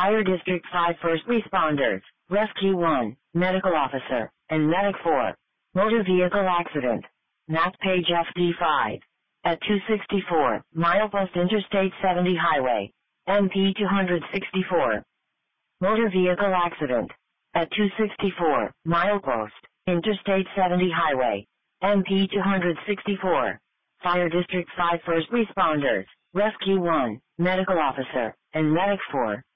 Fire District 5 First Responders, Rescue 1, Medical Officer, and Medic 4. Motor Vehicle Accident. Map page FD5. At 264, milepost Interstate 70 Highway. MP 264. Motor Vehicle Accident. At 264, milepost, Interstate 70 Highway. MP 264. Fire District 5 First Responders, Rescue 1, Medical Officer, and Medic 4.